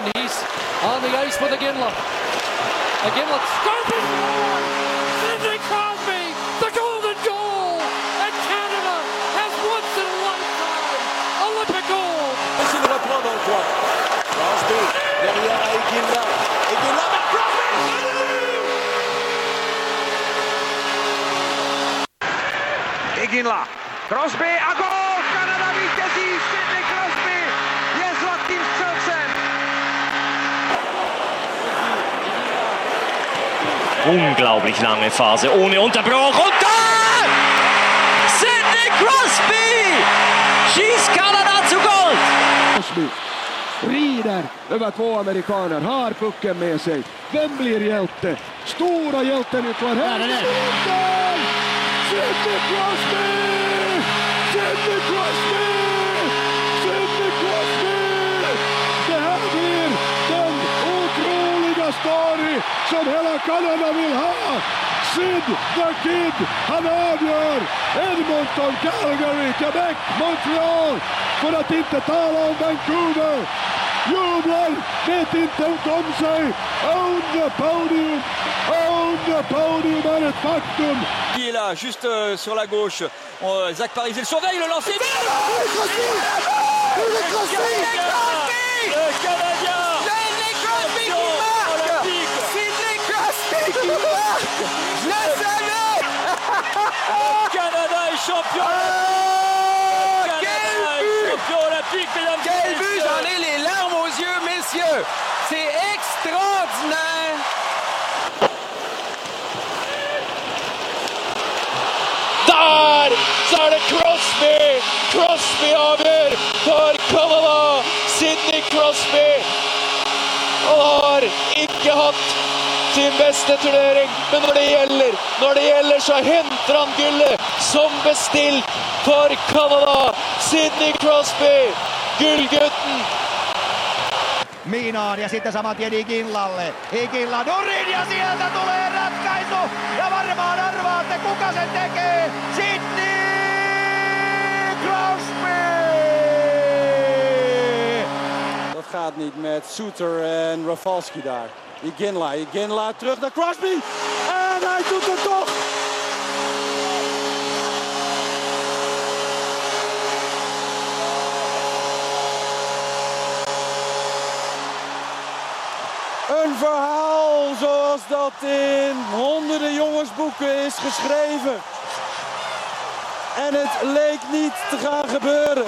he's on the ice with Iginla. Iginla scores! Sidney Crosby, the golden goal! And Canada has once in a lifetime Olympic gold! Il reprend dans le coin. Crosby, derrière à Iginla. Iginla avec Crosby! Iginla, Crosby a gol! Kanada vítězí, Sidney Crosby je zlatým střelcem! Unglaublich lange Phase, ohne Unterbruch und da! Sidney Crosby schießt Kanada zu Gold! Crosby rider över två amerikaner, har pucken med sig. Vem blir hjälte? Stora hjälten utvar här. Sidney Crosby! Sidney Crosby! Sidney Crosby! Det här blir den otroliga story som hela Kanada vill ha. Sid the Kid, han avgör. Edmonton, Calgary, Quebec, Montreal. För att inte tala om Vancouver. Jublar, vet inte om sig. On the podium. On the podium är ett faktum. Il est là, juste sur la gauche. Zach Parise le surveille, le lancer. Le Canadien. Sidney Crosby qui marque! Sidney Crosby qui marque! Je le savais! Le Canada est champion. Canada est champion olympique, mesdames et Quel but! messieurs. J'en ai les larmes aux yeux, messieurs! C'est extraordinaire! Där så är det Crosby! Crosby avgör för Kanada! Sidney Crosby har inte haft sin bästa turnering, men när det gäller så hämtar han guldet som bestilt för Kanada. Sidney Crosby, guldgutten! Miinaan ja sitten saman tien Iginlalle. Iginla nurin ja sieltä tulee ratkaisu. Ja varmaan arvaatte kuka sen tekee. Sidney Crosby! Dat gaat niet met Suter en Rafalski daar. Iginla terug naar Crosby. En hij doet het toch. Een verhaal zoals dat in honderden jongensboeken is geschreven. En het leek niet te gaan gebeuren.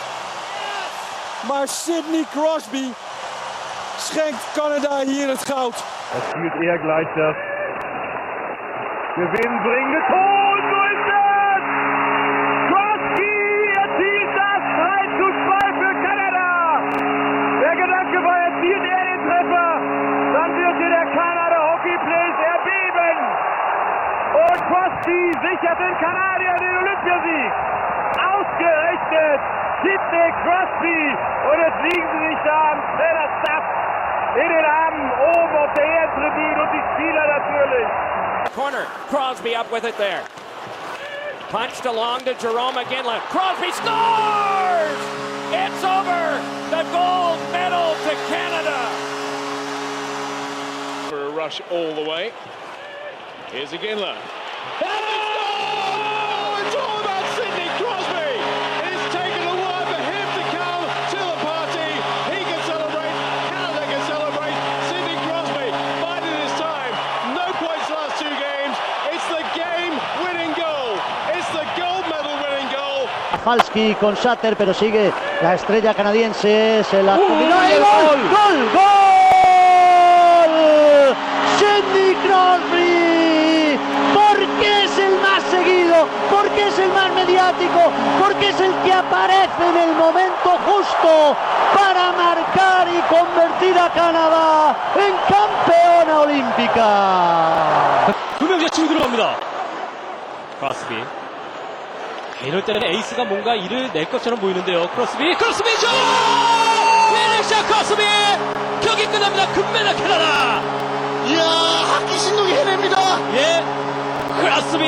Maar Sidney Crosby schenkt Kanada hier het goud. Das spielt eher gleich das gewinnbringende Tor. So ist es! Crosby erzielt das 3:2 für Kanada. Der Gedanke war, erzielt er den Treffer, dann wird hier der Canada Hockey Place erbeben. Und Crosby sichert den Kanadiern den Olympiasieg. Ausgerechnet Sidney Crosby. Und jetzt liegen sie sich da am Trainerstaff in den Armen oben auf der Ehrentribüne und die Spieler natürlich. Corner, Crosby up with it there. Punched along to Jerome Iginla. Crosby scores! It's over! The gold medal to Canada! For a rush all the way. Here's Iginla. It's all about Sidney Crosby! It's taken a while for him to come to the party. He can celebrate, Canada can celebrate. Sidney Crosby bided his time. No points last two games. It's the game-winning goal. It's the gold medal-winning goal. Falski con Sutter, pero sigue la estrella canadiense. Se la combinó y ¡gol! ¡Gol! ¡Gol! Sidney Crosby, porque es el más seguido, porque es el más mediático, porque es el que aparece en el momento justo para marcar y convertir a Canadá en campeona olímpica. 두 명째 치고 들어갑니다. 크로스비. 이럴 때는 에이스가 뭔가 일을 낼 것처럼 보이는데요. 크로스비 슛! 피니셔 크로스비! 경기 끝납니다. 금메달 캐나다! 이야, 학기 신동이 해냅니다. 예, 크로스비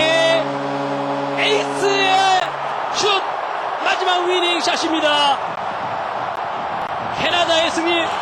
에이스의 슛! 마지막 위닝 샷입니다. 캐나다의 승리!